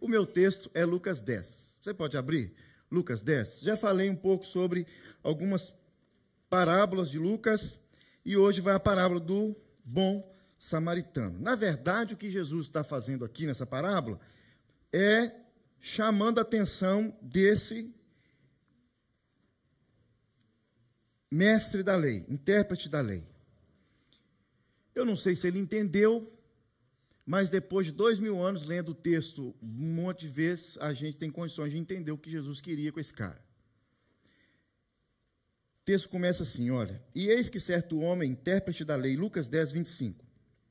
O meu texto é Lucas 10. Você pode abrir Lucas 10? Já falei um pouco sobre algumas parábolas de Lucas e hoje vai a parábola do bom samaritano. Na verdade, o que Jesus está fazendo aqui nessa parábola é chamando a atenção desse mestre da lei, intérprete da lei. Eu não sei se ele entendeu, mas depois de 2000 anos lendo o texto um monte de vezes, a gente tem condições de entender o que Jesus queria com esse cara. O texto começa assim, olha: e eis que certo homem, intérprete da lei, Lucas 10, 25.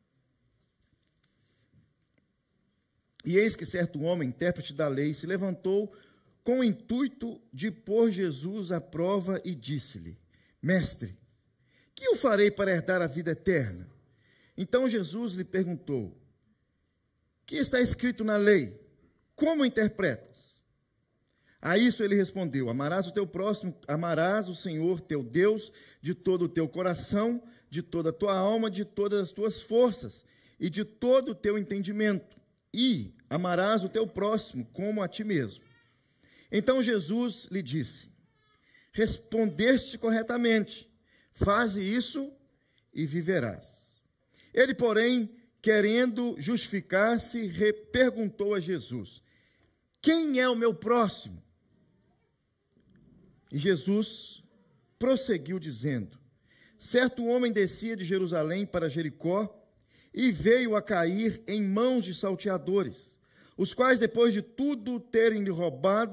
E eis que certo homem, intérprete da lei, se levantou com o intuito de pôr Jesus à prova e disse-lhe: Mestre, que eu farei para herdar a vida eterna? Então Jesus lhe perguntou: que está escrito na lei? Como interpretas? A isso ele respondeu: amarás o teu próximo, amarás o Senhor teu Deus de todo o teu coração, de toda a tua alma, de todas as tuas forças e de todo o teu entendimento, e amarás o teu próximo como a ti mesmo. Então Jesus lhe disse: respondeste corretamente, faze isso e viverás. Ele, porém, querendo justificar-se, perguntou a Jesus: quem é o meu próximo? E Jesus prosseguiu dizendo: certo homem descia de Jerusalém para Jericó e veio a cair em mãos de salteadores, os quais, depois de tudo terem lhe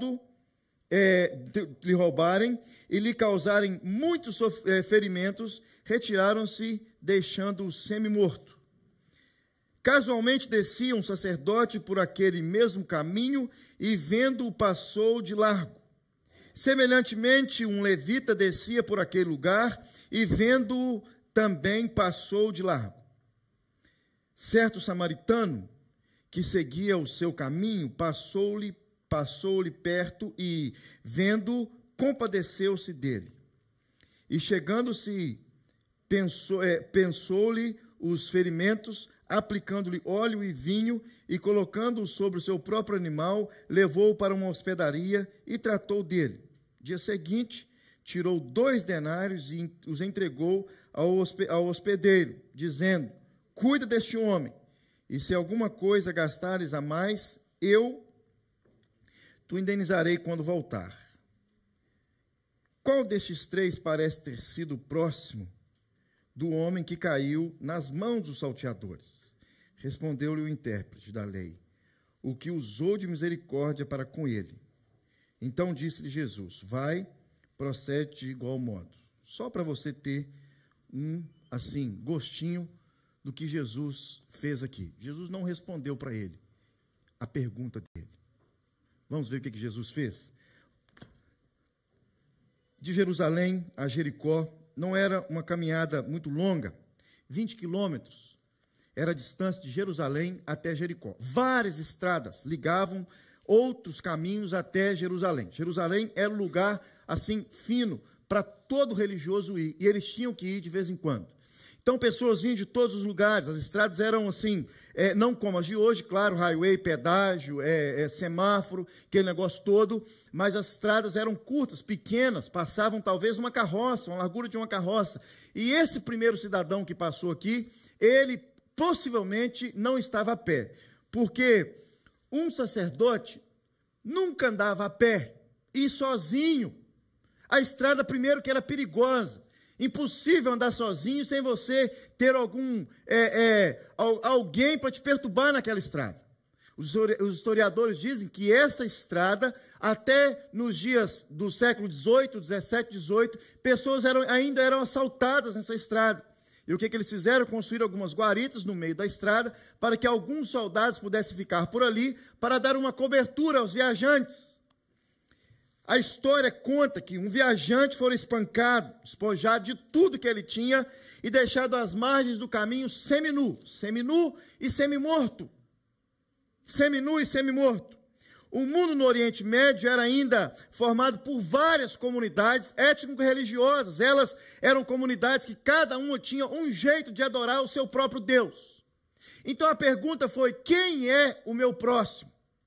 roubarem e lhe causarem muitos ferimentos, retiraram-se, deixando-o semi-morto. Casualmente descia um sacerdote por aquele mesmo caminho e, vendo-o, passou de largo. Semelhantemente, um levita descia por aquele lugar e, vendo-o, também passou de largo. Certo samaritano, que seguia o seu caminho, passou-lhe perto e, vendo-o, compadeceu-se dele. E, chegando-se, pensou-lhe os ferimentos, aplicando-lhe óleo e vinho, e colocando-o sobre o seu próprio animal, levou-o para uma hospedaria e tratou dele. Dia seguinte, tirou 2 denários e os entregou ao hospedeiro, dizendo: cuida deste homem, e se alguma coisa gastares a mais, tu indenizarei quando voltar. Qual destes 3 parece ter sido o próximo do homem que caiu nas mãos dos salteadores? Respondeu-lhe o intérprete da lei: o que usou de misericórdia para com ele. Então disse-lhe Jesus: vai, procede de igual modo. Só para você ter gostinho do que Jesus fez aqui. Jesus não respondeu para ele a pergunta dele. Vamos ver o que Jesus fez? De Jerusalém a Jericó não era uma caminhada muito longa, 20 quilômetros era a distância de Jerusalém até Jericó. Várias estradas ligavam outros caminhos até Jerusalém. Jerusalém era um lugar assim fino para todo religioso ir, e eles tinham que ir de vez em quando. Então, pessoas vinham de todos os lugares, as estradas eram assim, não como as de hoje, claro, highway, pedágio, semáforo, aquele negócio todo, mas as estradas eram curtas, pequenas, passavam talvez uma carroça, uma largura de uma carroça. E esse primeiro cidadão que passou aqui, ele possivelmente não estava a pé, porque um sacerdote nunca andava a pé, e sozinho. A estrada, primeiro, que era perigosa. Impossível andar sozinho sem você ter alguém para te perturbar naquela estrada. Os historiadores dizem que essa estrada, até nos dias do século XVIII, XVII, XVIII, pessoas ainda eram assaltadas nessa estrada. E o que eles fizeram? Construíram algumas guaritas no meio da estrada para que alguns soldados pudessem ficar por ali para dar uma cobertura aos viajantes. A história conta que um viajante foi espancado, despojado de tudo que ele tinha e deixado às margens do caminho seminu e semi-morto. Seminu e semi-morto. O mundo no Oriente Médio era ainda formado por várias comunidades étnico-religiosas. Elas eram comunidades que cada uma tinha um jeito de adorar o seu próprio Deus. Então a pergunta foi: quem é o meu próximo?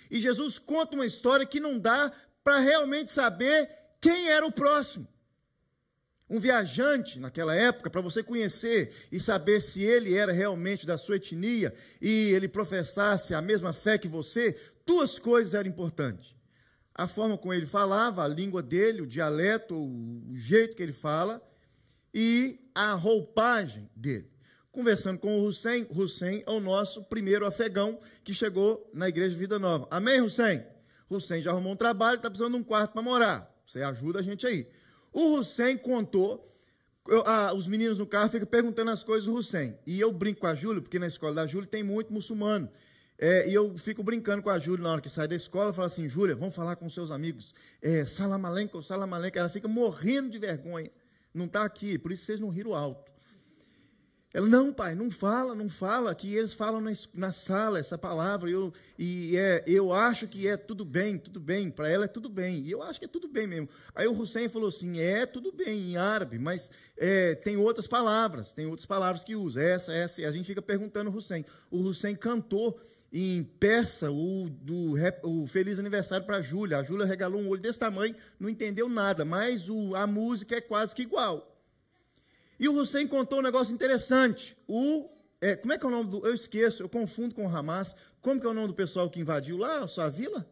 E Jesus conta uma história que não dá para realmente saber quem era o próximo. Um viajante, naquela época, para você conhecer e saber se ele era realmente da sua etnia e ele professasse a mesma fé que você, duas coisas eram importantes. A forma como ele falava, a língua dele, o dialeto, o jeito que ele fala e a roupagem dele. Conversando com o Hussein, Hussein é o nosso primeiro afegão que chegou na Igreja Vida Nova. Amém, Hussein? Hussein já arrumou um trabalho, está precisando de um quarto para morar. Você ajuda a gente aí. O Hussein contou, os meninos no carro ficam perguntando as coisas do Hussein. E eu brinco com a Júlia, porque na escola da Júlia tem muito muçulmano. E eu fico brincando com a Júlia na hora que sai da escola, eu falo assim, Júlia, vamos falar com seus amigos. Salam aleikum, salam aleikum. Ela fica morrendo de vergonha. Não está aqui, por isso vocês não riram alto. Ela, não, pai, não fala, que eles falam na sala essa palavra, eu acho que é tudo bem, para ela é tudo bem, e eu acho que é tudo bem mesmo. Aí o Hussein falou assim, tudo bem em árabe, mas tem outras palavras que usa, essa, e a gente fica perguntando ao Hussein. O Hussein cantou em persa o Feliz Aniversário para a Júlia regalou um olho desse tamanho, não entendeu nada, mas a música é quase que igual. E o Hussein contou um negócio interessante. Como é que é o nome do... Eu esqueço, eu confundo com o Hamas. Como que é o nome do pessoal que invadiu lá a sua vila?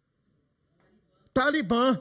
Talibã.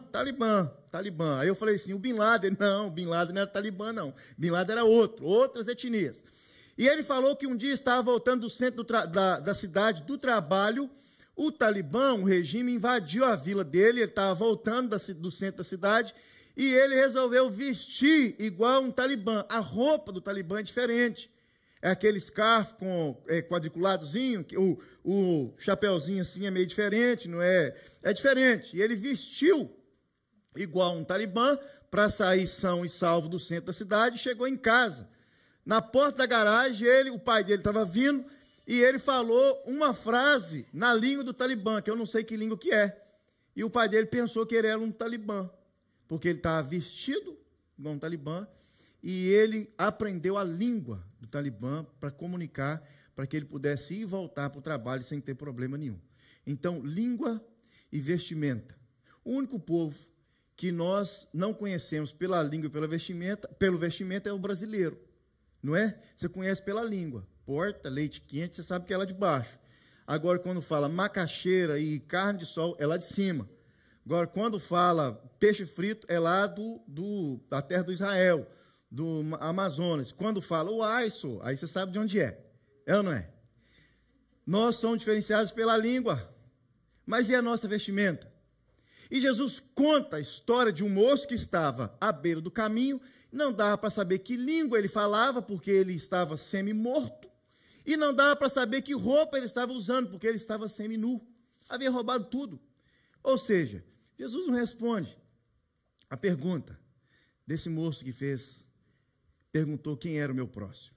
Aí eu falei assim, o Bin Laden. Não, o Bin Laden não era Talibã, não. Bin Laden era outras etnias. E ele falou que um dia estava voltando do centro da cidade do trabalho, o Talibã, o regime, invadiu a vila dele, ele estava voltando do centro da cidade, e ele resolveu vestir igual um talibã. A roupa do talibã é diferente. É aquele scarf com quadriculadozinho, o chapéuzinho assim é meio diferente, não é? É diferente. E ele vestiu igual um talibã para sair são e salvo do centro da cidade, chegou em casa. Na porta da garagem, o pai dele estava vindo e ele falou uma frase na língua do talibã, que eu não sei que língua que é. E o pai dele pensou que ele era um talibã, porque ele estava vestido igual um talibã, e ele aprendeu a língua do talibã para comunicar, para que ele pudesse ir e voltar para o trabalho sem ter problema nenhum. Então, língua e vestimenta. O único povo que nós não conhecemos pela língua e pelo vestimenta é o brasileiro, não é? Você conhece pela língua, porta, leite quente, você sabe que é lá de baixo. Agora, quando fala macaxeira e carne de sol, é lá de cima. Agora, quando fala peixe frito, é lá da terra do Israel, do Amazonas. Quando fala o aiço, aí você sabe de onde é. É ou não é? Nós somos diferenciados pela língua. Mas e a nossa vestimenta? E Jesus conta a história de um moço que estava à beira do caminho, não dava para saber que língua ele falava, porque ele estava semi-morto, e não dava para saber que roupa ele estava usando, porque ele estava semi-nu. Havia roubado tudo. Ou seja, Jesus não responde a pergunta desse moço que perguntou quem era o meu próximo.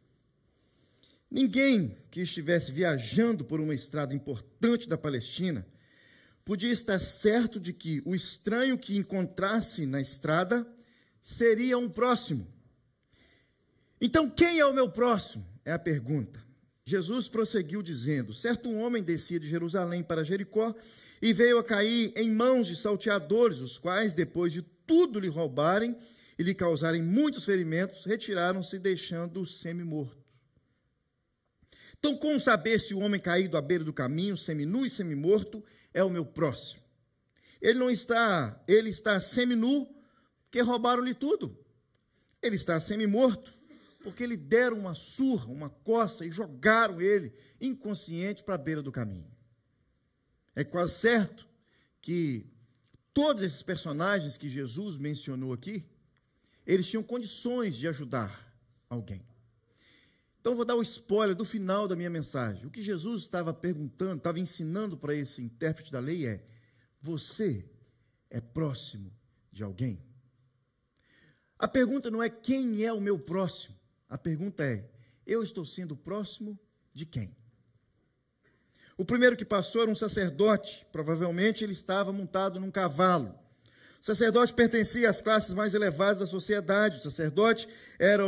Ninguém que estivesse viajando por uma estrada importante da Palestina podia estar certo de que o estranho que encontrasse na estrada seria um próximo. Então, quem é o meu próximo? É a pergunta. Jesus prosseguiu dizendo, certo um homem descia de Jerusalém para Jericó e veio a cair em mãos de salteadores, os quais, depois de tudo lhe roubarem e lhe causarem muitos ferimentos, retiraram-se, deixando-o semi-morto. Então, como saber se o homem caído à beira do caminho, seminu e semi-morto, é o meu próximo? Ele está seminu, porque roubaram-lhe tudo. Ele está semi-morto, porque lhe deram uma surra, uma coça, e jogaram ele, inconsciente, para a beira do caminho. É quase certo que todos esses personagens que Jesus mencionou aqui, eles tinham condições de ajudar alguém. Então, vou dar o spoiler do final da minha mensagem. O que Jesus estava perguntando, estava ensinando para esse intérprete da lei é: você é próximo de alguém? A pergunta não é quem é o meu próximo. A pergunta é: eu estou sendo próximo de quem? O primeiro que passou era um sacerdote. Provavelmente ele estava montado num cavalo. O sacerdote pertencia às classes mais elevadas da sociedade. O sacerdote era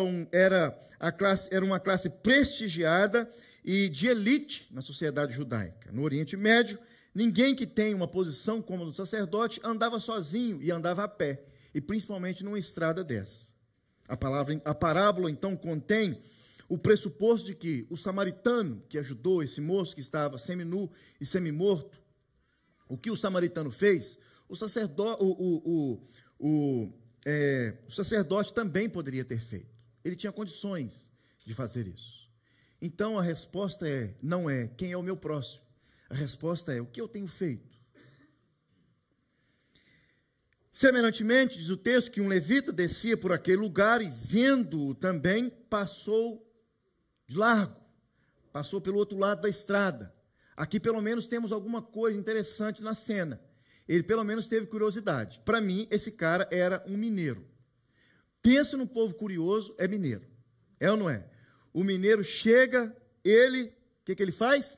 uma classe prestigiada e de elite na sociedade judaica. No Oriente Médio, Ninguém que tem uma posição como a do sacerdote andava sozinho e andava a pé, e principalmente numa estrada dessa. A parábola, então, contém o pressuposto de que o samaritano que ajudou esse moço que estava seminu e semimorto, o que o samaritano fez, o sacerdote também poderia ter feito. Ele tinha condições de fazer isso. Então, a resposta não é quem é o meu próximo. A resposta é o que eu tenho feito. Semelhantemente, diz o texto que um levita descia por aquele lugar e, vendo-o também, passou de largo, passou pelo outro lado da estrada. Aqui, pelo menos, temos alguma coisa interessante na cena. Ele, pelo menos, teve curiosidade. Para mim, esse cara era um mineiro. Pensa no povo curioso, é mineiro. É ou não é? O mineiro chega, o que ele faz?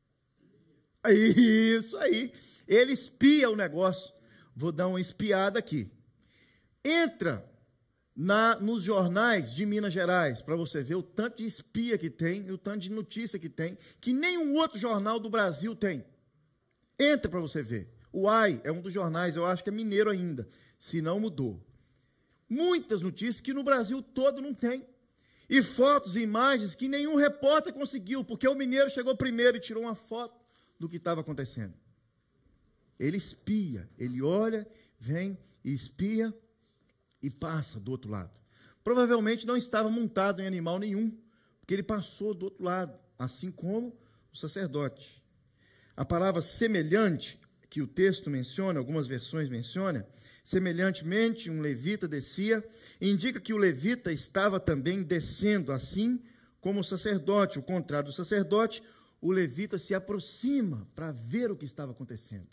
Isso aí. Ele espia o negócio. Vou dar uma espiada aqui. Entra nos jornais de Minas Gerais, para você ver o tanto de espia que tem, e o tanto de notícia que tem, que nenhum outro jornal do Brasil tem. Entra para você ver. O AI é um dos jornais, eu acho que é mineiro ainda, se não mudou. Muitas notícias que no Brasil todo não tem. E fotos e imagens que nenhum repórter conseguiu, porque o mineiro chegou primeiro e tirou uma foto do que estava acontecendo. Ele espia, ele olha, vem e espia e passa do outro lado. Provavelmente não estava montado em animal nenhum, porque ele passou do outro lado, assim como o sacerdote. A palavra semelhante, que o texto menciona, algumas versões mencionam, semelhantemente um levita descia, indica que o levita estava também descendo, assim como o sacerdote. O contrário do sacerdote, o levita se aproxima para ver o que estava acontecendo.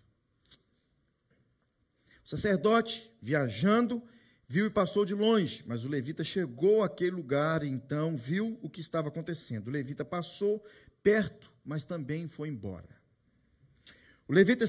O sacerdote, viajando, viu e passou de longe, mas o levita chegou àquele lugar e então viu o que estava acontecendo. O levita passou perto, mas também foi embora. O levita,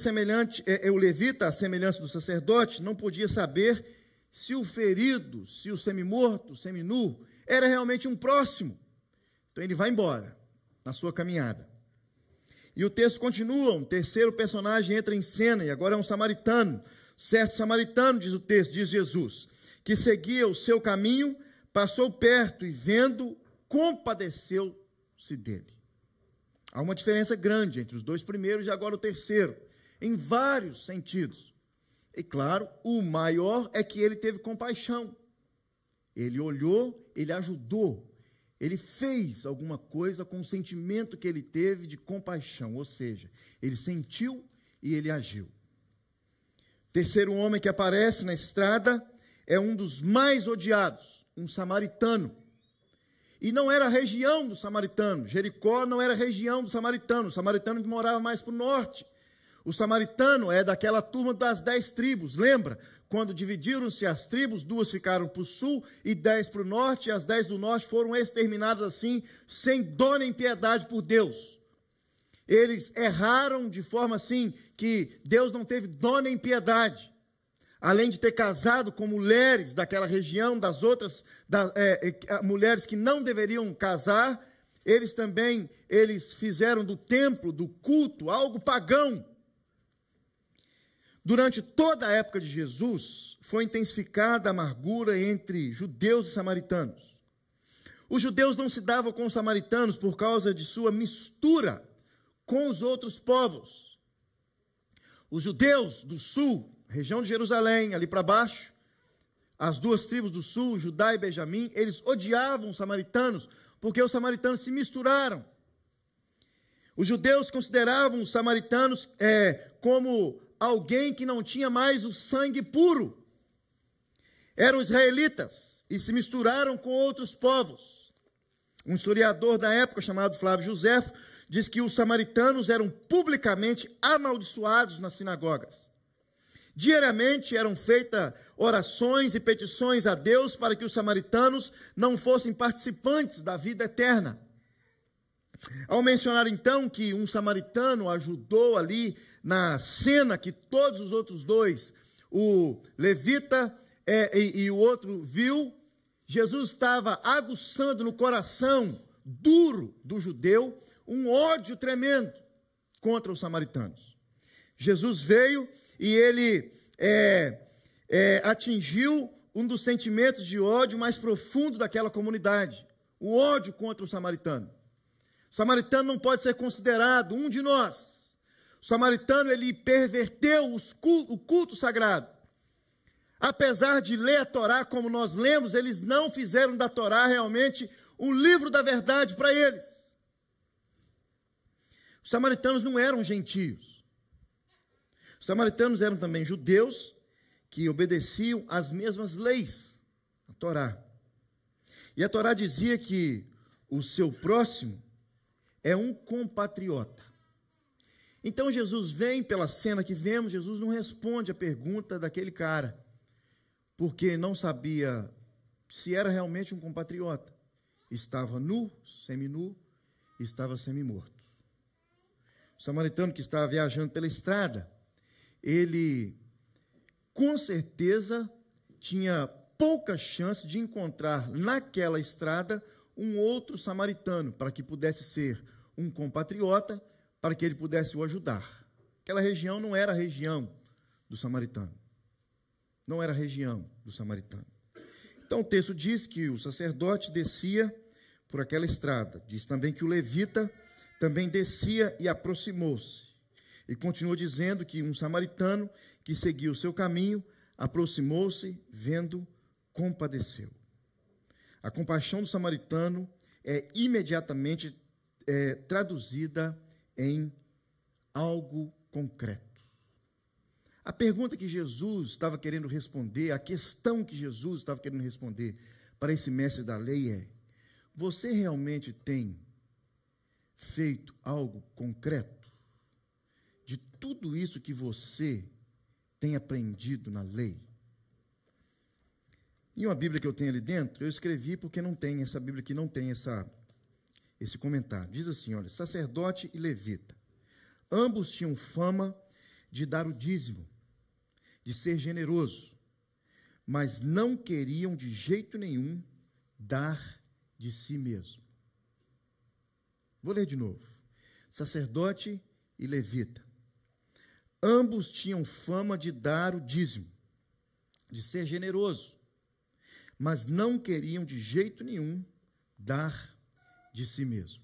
à semelhança do sacerdote, não podia saber se o ferido, se o semimorto, seminu, era realmente um próximo. Então ele vai embora na sua caminhada. E o texto continua, um terceiro personagem entra em cena, e agora é um samaritano. Certo samaritano, diz o texto, diz Jesus, que seguia o seu caminho, passou perto e vendo, compadeceu-se dele. Há uma diferença grande entre os dois primeiros e agora o terceiro, em vários sentidos. E claro, o maior é que ele teve compaixão. Ele olhou, ele ajudou, ele fez alguma coisa com o sentimento que ele teve de compaixão, ou seja, ele sentiu e ele agiu. Terceiro homem que aparece na estrada é um dos mais odiados, um samaritano. E não era a região do samaritano, Jericó não era a região do samaritano, o samaritano morava mais para o norte. O samaritano é daquela turma das 10 tribos, lembra? Quando dividiram-se as tribos, 2 ficaram para o sul e 10 para o norte, e as 10 do norte foram exterminadas assim, sem dó nem piedade por Deus. Eles erraram de forma assim, que Deus não teve dó nem piedade. Além de ter casado com mulheres daquela região, das outras, mulheres que não deveriam casar, eles fizeram do templo, do culto, algo pagão. Durante toda a época de Jesus, foi intensificada a amargura entre judeus e samaritanos. Os judeus não se davam com os samaritanos por causa de sua mistura com os outros povos. Os judeus do sul, região de Jerusalém, ali para baixo, as 2 tribos do sul, Judá e Benjamim, eles odiavam os samaritanos, porque os samaritanos se misturaram. Os judeus consideravam os samaritanos como alguém que não tinha mais o sangue puro. Eram israelitas e se misturaram com outros povos. Um historiador da época, chamado Flávio Joséfo, diz que os samaritanos eram publicamente amaldiçoados nas sinagogas. Diariamente eram feitas orações e petições a Deus para que os samaritanos não fossem participantes da vida eterna. Ao mencionar então que um samaritano ajudou ali na cena que todos os outros 2, o levita e o outro viu, Jesus estava aguçando no coração duro do judeu um ódio tremendo contra os samaritanos. Jesus veio e ele atingiu um dos sentimentos de ódio mais profundo daquela comunidade, o ódio contra o samaritano. O samaritano não pode ser considerado um de nós. O samaritano, ele perverteu o culto sagrado. Apesar de ler a Torá como nós lemos, eles não fizeram da Torá realmente um livro da verdade para eles. Os samaritanos não eram gentios. Os samaritanos eram também judeus que obedeciam às mesmas leis, a Torá. E a Torá dizia que o seu próximo é um compatriota. Então Jesus vem, pela cena que vemos, Jesus não responde a pergunta daquele cara, porque não sabia se era realmente um compatriota. Estava nu, seminu, estava semimorto. O samaritano que estava viajando pela estrada, ele com certeza tinha pouca chance de encontrar naquela estrada um outro samaritano, para que pudesse ser um compatriota, para que ele pudesse o ajudar. Aquela região não era a região do samaritano. Não era a região do samaritano. Então o texto diz que o sacerdote descia por aquela estrada. Diz também que o levita também descia e aproximou-se. E continuou dizendo que um samaritano que seguia o seu caminho, aproximou-se, vendo, compadeceu. A compaixão do samaritano é imediatamente traduzida em algo concreto. A pergunta que Jesus estava querendo responder, a questão que Jesus estava querendo responder para esse mestre da lei é: você realmente tem feito algo concreto de tudo isso que você tem aprendido na lei? Em uma Bíblia que eu tenho ali dentro, eu escrevi porque não tem, essa Bíblia aqui não tem esse comentário. Diz assim, olha: sacerdote e levita, ambos tinham fama de dar o dízimo, de ser generoso, mas não queriam de jeito nenhum dar de si mesmo. Vou ler de novo. Sacerdote e levita, ambos tinham fama de dar o dízimo, de ser generoso, mas não queriam de jeito nenhum dar de si mesmo.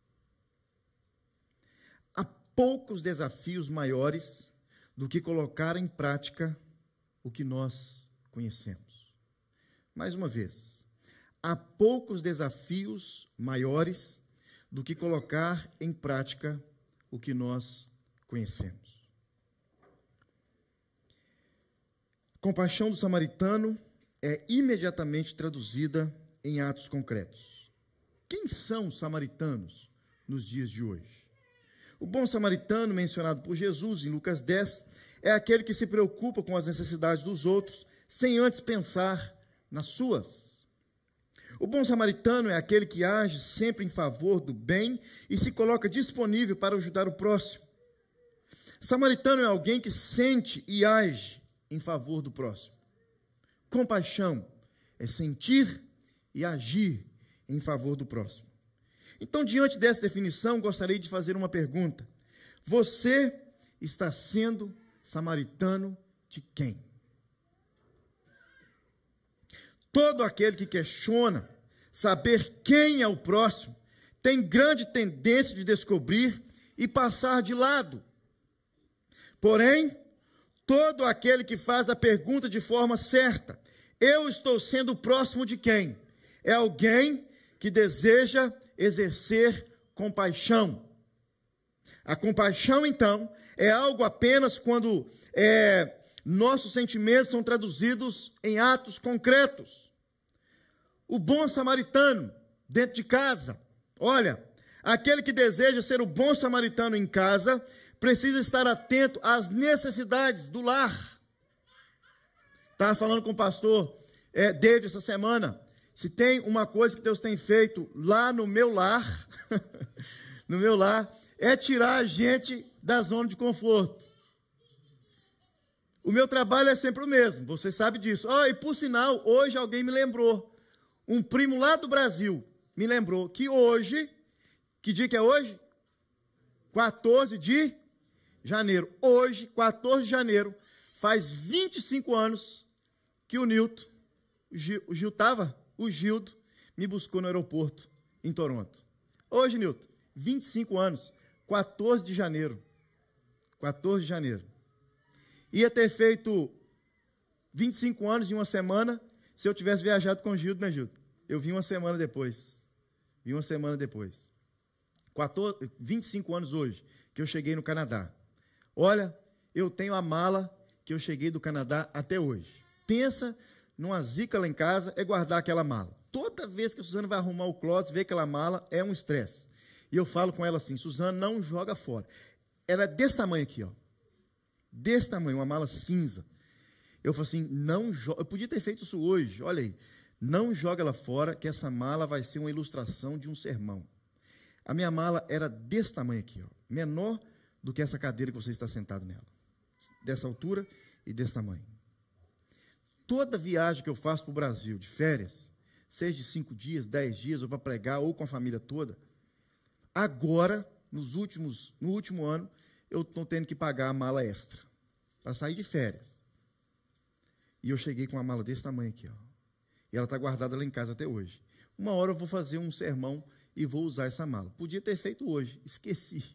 Há poucos desafios maiores do que colocar em prática o que nós conhecemos. Mais uma vez, há poucos desafios maiores do que colocar em prática o que nós conhecemos. A compaixão do samaritano é imediatamente traduzida em atos concretos. Quem são os samaritanos nos dias de hoje? O bom samaritano, mencionado por Jesus em Lucas 10, é aquele que se preocupa com as necessidades dos outros, sem antes pensar nas suas. O bom samaritano é aquele que age sempre em favor do bem e se coloca disponível para ajudar o próximo. Samaritano é alguém que sente e age em favor do próximo. Compaixão é sentir e agir em favor do próximo. Então, diante dessa definição, gostaria de fazer uma pergunta. Você está sendo samaritano de quem? Todo aquele que questiona saber quem é o próximo tem grande tendência de descobrir e passar de lado. Porém, todo aquele que faz a pergunta de forma certa, eu estou sendo próximo de quem? É alguém que deseja exercer compaixão. A compaixão, então, é algo apenas quando nossos sentimentos são traduzidos em atos concretos. O bom samaritano, dentro de casa, olha, aquele que deseja ser o bom samaritano em casa, precisa estar atento às necessidades do lar. Estava falando com o pastor David essa semana. Se tem uma coisa que Deus tem feito lá no meu lar, no meu lar, é tirar a gente da zona de conforto. O meu trabalho é sempre o mesmo, você sabe disso. E por sinal, hoje alguém me lembrou, um primo lá do Brasil me lembrou que hoje, que dia que é hoje? 14 de janeiro. Hoje, 14 de janeiro, faz 25 anos que o Nilton, o Gildo, me buscou no aeroporto, em Toronto. Hoje, Nilton, 25 anos, 14 de janeiro. 14 de janeiro. Ia ter feito 25 anos em uma semana, se eu tivesse viajado com o Gildo, né, Gildo? Eu vim uma semana depois. 25 anos hoje, que eu cheguei no Canadá. Olha, eu tenho a mala que eu cheguei do Canadá até hoje. Pensa numa zica lá em casa, é guardar aquela mala. Toda vez que a Suzana vai arrumar o closet, ver aquela mala, é um estresse. E eu falo com ela assim, Suzana, não joga fora. Ela é desse tamanho aqui, ó. Desse tamanho, uma mala cinza. Eu falo assim, não joga. Eu podia ter feito isso hoje, olha aí. Não joga ela fora, que essa mala vai ser uma ilustração de um sermão. A minha mala era desse tamanho aqui, ó. Menor do que essa cadeira que você está sentado nela. Dessa altura e desse tamanho. Toda viagem que eu faço para o Brasil, de férias, seja de 5 dias, 10 dias, ou para pregar, ou com a família toda, agora, no último ano, eu estou tendo que pagar a mala extra, para sair de férias. E eu cheguei com uma mala desse tamanho aqui, ó. E ela está guardada lá em casa até hoje. Uma hora eu vou fazer um sermão e vou usar essa mala. Podia ter feito hoje, esqueci.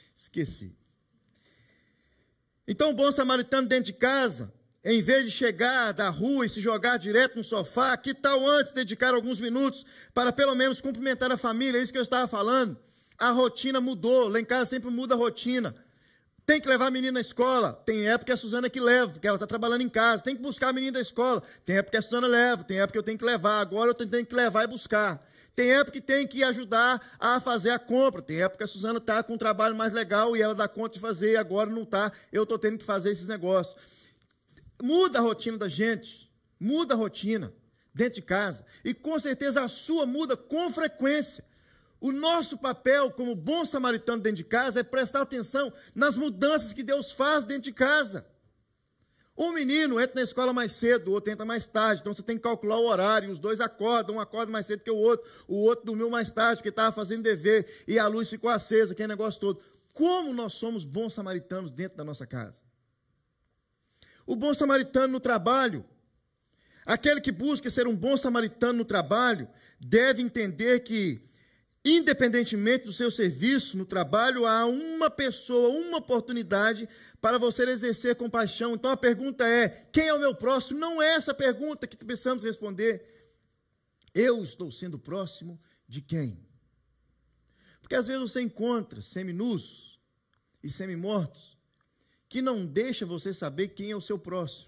Então, o bom samaritano dentro de casa, em vez de chegar da rua e se jogar direto no sofá, que tal antes dedicar alguns minutos para pelo menos cumprimentar a família? É isso que eu estava falando. A rotina mudou, lá em casa sempre muda a rotina. Tem que levar a menina na escola. Tem época que é a Suzana que leva, porque ela está trabalhando em casa. Tem que buscar a menina da escola. Tem época que a Suzana leva, tem época que eu tenho que levar. Agora eu tenho que levar e buscar. Tem época que tem que ajudar a fazer a compra. Tem época que a Suzana está com um trabalho mais legal e ela dá conta de fazer, e agora não está. Eu estou tendo que fazer esses negócios. Muda a rotina da gente. Muda a rotina dentro de casa. E com certeza a sua muda com frequência. O nosso papel como bom samaritano dentro de casa é prestar atenção nas mudanças que Deus faz dentro de casa. Um menino entra na escola mais cedo, o outro entra mais tarde, então você tem que calcular o horário, os dois acordam, um acorda mais cedo que o outro dormiu mais tarde porque estava fazendo dever, e a luz ficou acesa, aquele negócio todo. Como nós somos bons samaritanos dentro da nossa casa? O bom samaritano no trabalho, aquele que busca ser um bom samaritano no trabalho, deve entender que, independentemente do seu serviço no trabalho, há uma pessoa, uma oportunidade para você exercer compaixão. Então a pergunta é, quem é o meu próximo? Não é essa pergunta que precisamos responder. Eu estou sendo próximo de quem? Porque às vezes você encontra seminus e semimortos que não deixa você saber quem é o seu próximo.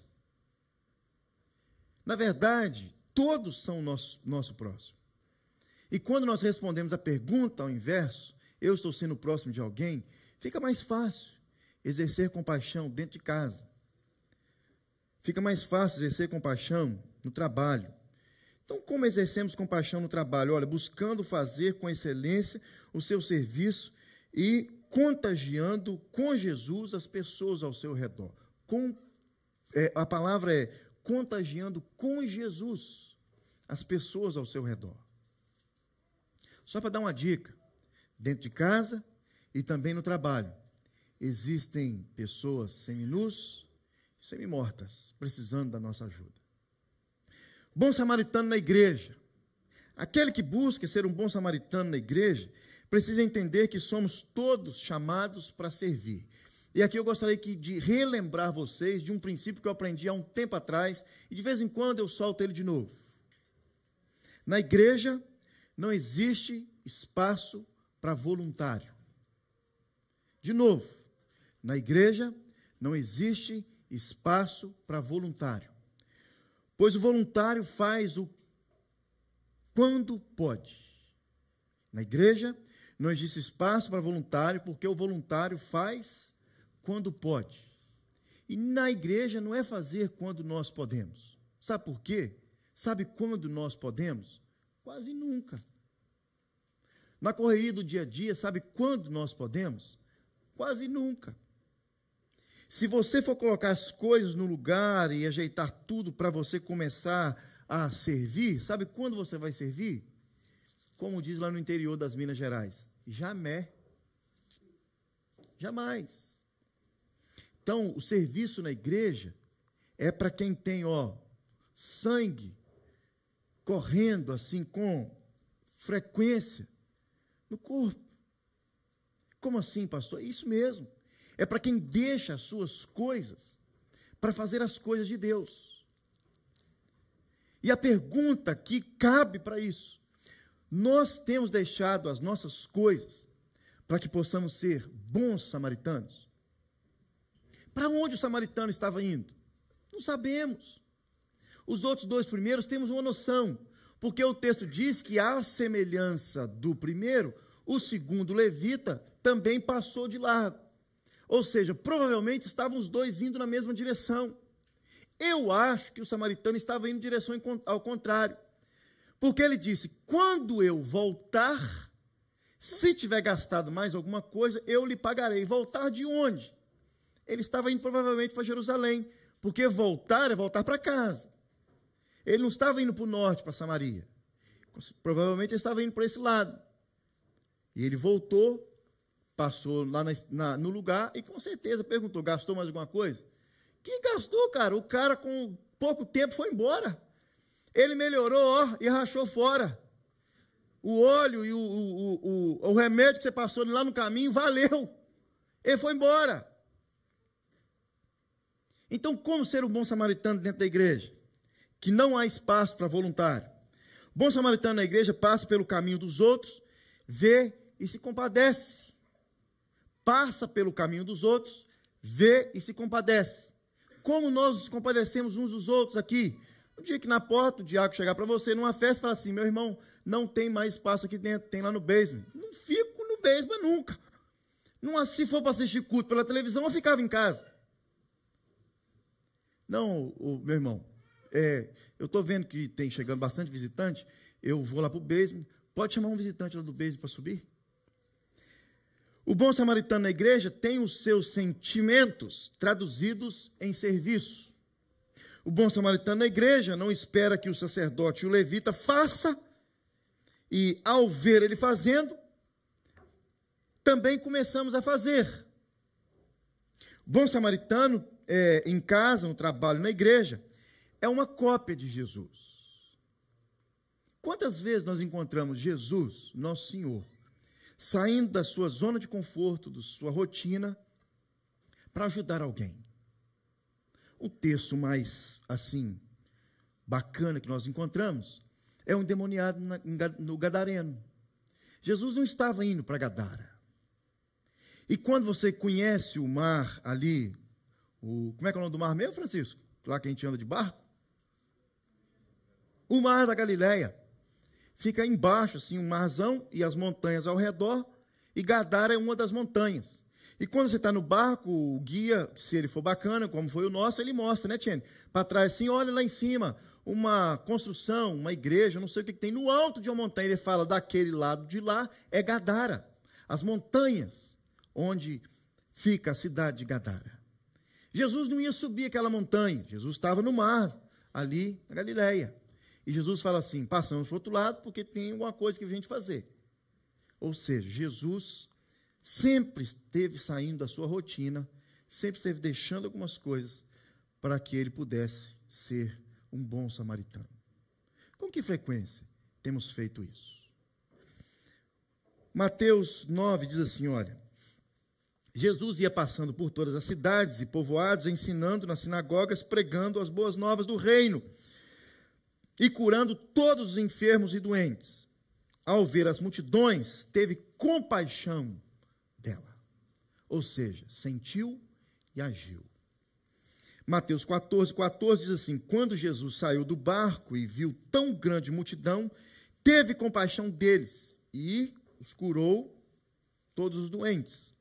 Na verdade, todos são nosso próximo. E quando nós respondemos a pergunta ao inverso, eu estou sendo próximo de alguém, fica mais fácil exercer compaixão dentro de casa. Fica mais fácil exercer compaixão no trabalho. Então, como exercemos compaixão no trabalho? Olha, buscando fazer com excelência o seu serviço e contagiando com Jesus as pessoas ao seu redor. A palavra é contagiando com Jesus as pessoas ao seu redor. Só para dar uma dica, dentro de casa e também no trabalho, existem pessoas seminus e semimortas, precisando da nossa ajuda. Bom samaritano na igreja. Aquele que busca ser um bom samaritano na igreja, precisa entender que somos todos chamados para servir. E aqui eu gostaria de relembrar vocês de um princípio que eu aprendi há um tempo atrás, e de vez em quando eu solto ele de novo. Na igreja, não existe espaço para voluntário. De novo, na igreja não existe espaço para voluntário. Pois o voluntário faz o quando pode. Na igreja não existe espaço para voluntário, porque o voluntário faz quando pode. E na igreja não é fazer quando nós podemos. Sabe por quê? Sabe quando nós podemos? Quase nunca. Na correria do dia a dia, sabe quando nós podemos? Quase nunca. Se você for colocar as coisas no lugar e ajeitar tudo para você começar a servir, sabe quando você vai servir? Como diz lá no interior das Minas Gerais, jamais. Jamais. Então, o serviço na igreja é para quem tem, sangue correndo assim com frequência no corpo. Como assim, pastor? É isso mesmo. É para quem deixa as suas coisas para fazer as coisas de Deus. E a pergunta que cabe para isso: nós temos deixado as nossas coisas para que possamos ser bons samaritanos? Para onde o samaritano estava indo? Não sabemos. Os outros dois primeiros temos uma noção, porque o texto diz que, à semelhança do primeiro, o segundo levita também passou de largo. Ou seja, provavelmente estavam os dois indo na mesma direção. Eu acho que o samaritano estava indo em direção ao contrário, porque ele disse: quando eu voltar, se tiver gastado mais alguma coisa, eu lhe pagarei. Voltar de onde? Ele estava indo provavelmente para Jerusalém, porque voltar é voltar para casa. Ele não estava indo para o norte, para Samaria. Provavelmente ele estava indo para esse lado. E ele voltou, passou lá no lugar e com certeza perguntou: gastou mais alguma coisa? Que gastou, cara? O cara com pouco tempo foi embora. Ele melhorou, e rachou fora. O óleo e o remédio que você passou lá no caminho valeu. Ele foi embora. Então, como ser um bom samaritano dentro da igreja? Que não há espaço para voluntário. Bom samaritano na igreja passa pelo caminho dos outros, vê e se compadece. Passa pelo caminho dos outros, vê e se compadece. Como nós nos compadecemos uns dos outros aqui? Um dia que na porta o diácono chegar para você numa festa e falar assim: meu irmão, não tem mais espaço aqui dentro, tem lá no basement. Não fico no basement nunca. Não, se for para assistir culto pela televisão, eu ficava em casa. Não, meu irmão, eu estou vendo que tem chegando bastante visitante, eu vou lá para o basement, pode chamar um visitante lá do basement para subir? O bom samaritano na igreja tem os seus sentimentos traduzidos em serviço. O bom samaritano na igreja não espera que o sacerdote e o levita faça, e ao ver ele fazendo, também começamos a fazer. O bom samaritano, em casa, no trabalho, na igreja, é uma cópia de Jesus. Quantas vezes nós encontramos Jesus, nosso Senhor, saindo da sua zona de conforto, da sua rotina, para ajudar alguém? O texto mais, assim, bacana que nós encontramos é um endemoniado no Gadareno. Jesus não estava indo para Gadara. E quando você conhece o mar ali, como é que é o nome do mar mesmo, Francisco? Lá que a gente anda de barco? O mar da Galileia. Fica embaixo, assim, um marzão e as montanhas ao redor, e Gadara é uma das montanhas. E quando você está no barco, o guia, se ele for bacana, como foi o nosso, ele mostra, né, Tiene? Para trás, assim, olha lá em cima, uma construção, uma igreja, não sei o que tem, no alto de uma montanha. Ele fala: daquele lado de lá é Gadara, as montanhas onde fica a cidade de Gadara. Jesus não ia subir aquela montanha, Jesus estava no mar, ali na Galileia. E Jesus fala assim: passamos para o outro lado, porque tem alguma coisa que a gente fazer. Ou seja, Jesus sempre esteve saindo da sua rotina, sempre esteve deixando algumas coisas para que ele pudesse ser um bom samaritano. Com que frequência temos feito isso? Mateus 9 diz assim, olha: Jesus ia passando por todas as cidades e povoados, ensinando nas sinagogas, pregando as boas novas do reino e curando todos os enfermos e doentes. Ao ver as multidões, teve compaixão dela. Ou seja, sentiu e agiu. Mateus 14 diz assim: quando Jesus saiu do barco e viu tão grande multidão, teve compaixão deles e os curou todos os doentes.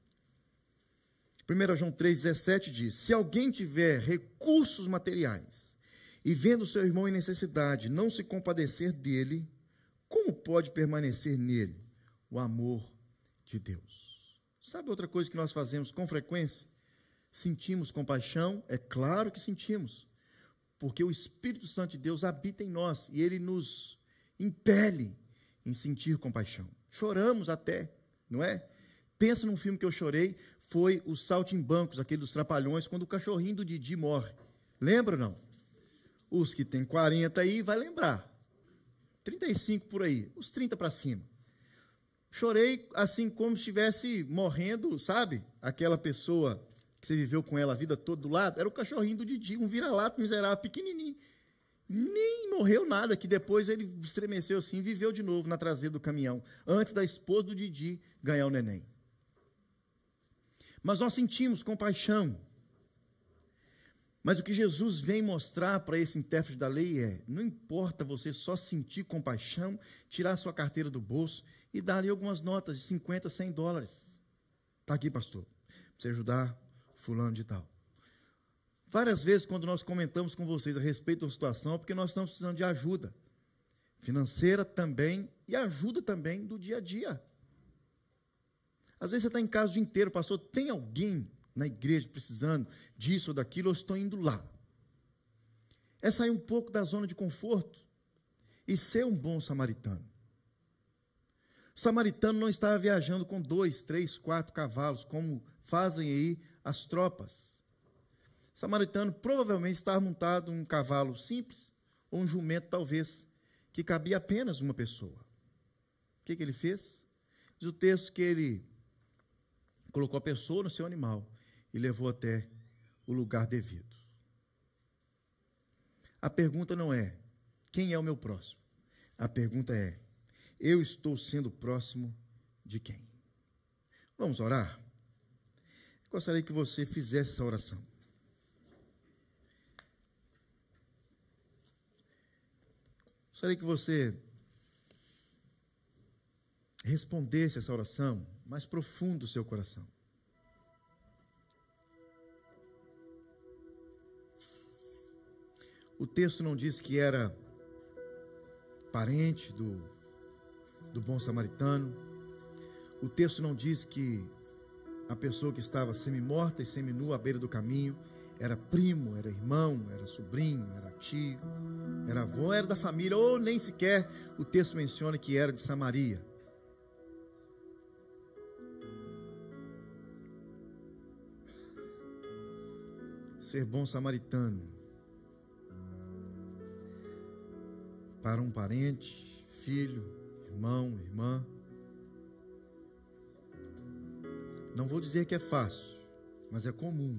1 João 3,17 diz: se alguém tiver recursos materiais e vendo seu irmão em necessidade, não se compadecer dele, como pode permanecer nele o amor de Deus? Sabe outra coisa que nós fazemos com frequência? Sentimos compaixão? É claro que sentimos, porque o Espírito Santo de Deus habita em nós e ele nos impele em sentir compaixão. Choramos até, não é? Pensa num filme que eu chorei, foi os saltimbancos, aquele dos trapalhões, quando o cachorrinho do Didi morre. Lembra ou não? Os que tem 40 aí, vai lembrar. 35 por aí, os 30 para cima. Chorei assim como se estivesse morrendo, sabe? Aquela pessoa que você viveu com ela a vida toda do lado, era o cachorrinho do Didi, um vira-lata miserável, pequenininho. Nem morreu nada, que depois ele estremeceu assim, viveu de novo na traseira do caminhão, antes da esposa do Didi ganhar o neném. Mas nós sentimos compaixão. Mas o que Jesus vem mostrar para esse intérprete da lei é, não importa você só sentir compaixão, tirar a sua carteira do bolso e dar ali algumas notas de 50, 100 dólares. Está aqui, pastor, para você ajudar fulano de tal. Várias vezes, quando nós comentamos com vocês a respeito da situação, é porque nós estamos precisando de ajuda financeira também e ajuda também do dia a dia. Às vezes você está em casa o dia inteiro, pastor, tem alguém na igreja precisando disso ou daquilo, eu estou indo lá. É sair um pouco da zona de conforto e ser um bom samaritano. O samaritano não estava viajando com 2, 3, 4 cavalos, como fazem aí as tropas. O samaritano provavelmente estava montado em um cavalo simples, ou um jumento talvez, que cabia apenas uma pessoa. O que ele fez? Diz o texto que ele colocou a pessoa no seu animal e levou até o lugar devido. A pergunta não é, quem é o meu próximo? A pergunta é, eu estou sendo próximo de quem? Vamos orar? Eu gostaria que você fizesse essa oração. Gostaria que você respondesse essa oração mais profundo do seu coração. O texto não diz que era parente do bom samaritano. O texto não diz que a pessoa que estava semi-morta e semi-nua à beira do caminho era primo, era irmão, era sobrinho, era tio, era avô, era da família, ou nem sequer o texto menciona que era de Samaria. Ser bom samaritano para um parente, filho, irmão, irmã. Não vou dizer que é fácil, mas é comum.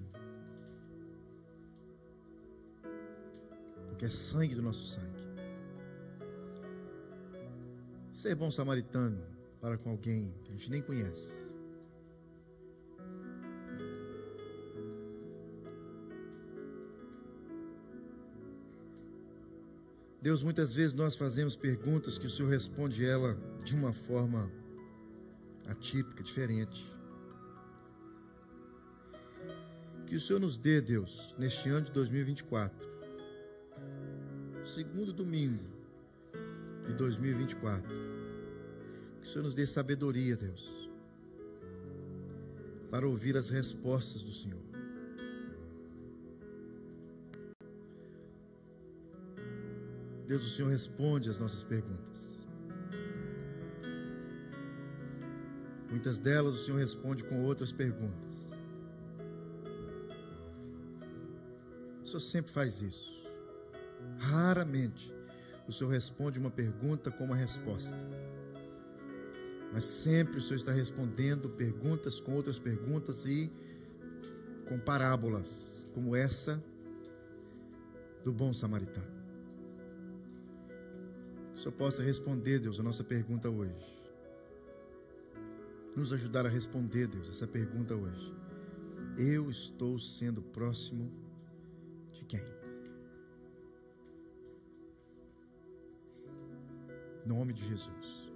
Porque é sangue do nosso sangue. Ser bom samaritano para com alguém que a gente nem conhece. Deus, muitas vezes nós fazemos perguntas que o Senhor responde ela de uma forma atípica, diferente. Que o Senhor nos dê, Deus, neste ano de 2024, segundo domingo de 2024, que o Senhor nos dê sabedoria, Deus, para ouvir as respostas do Senhor. Deus, o Senhor responde às nossas perguntas. Muitas delas o Senhor responde com outras perguntas. O Senhor sempre faz isso. Raramente o Senhor responde uma pergunta com uma resposta. Mas sempre o Senhor está respondendo perguntas com outras perguntas e com parábolas, como essa do bom samaritano. O Senhor possa responder, Deus, a nossa pergunta hoje. Nos ajudar a responder, Deus, essa pergunta hoje. Eu estou sendo próximo de quem? Em nome de Jesus.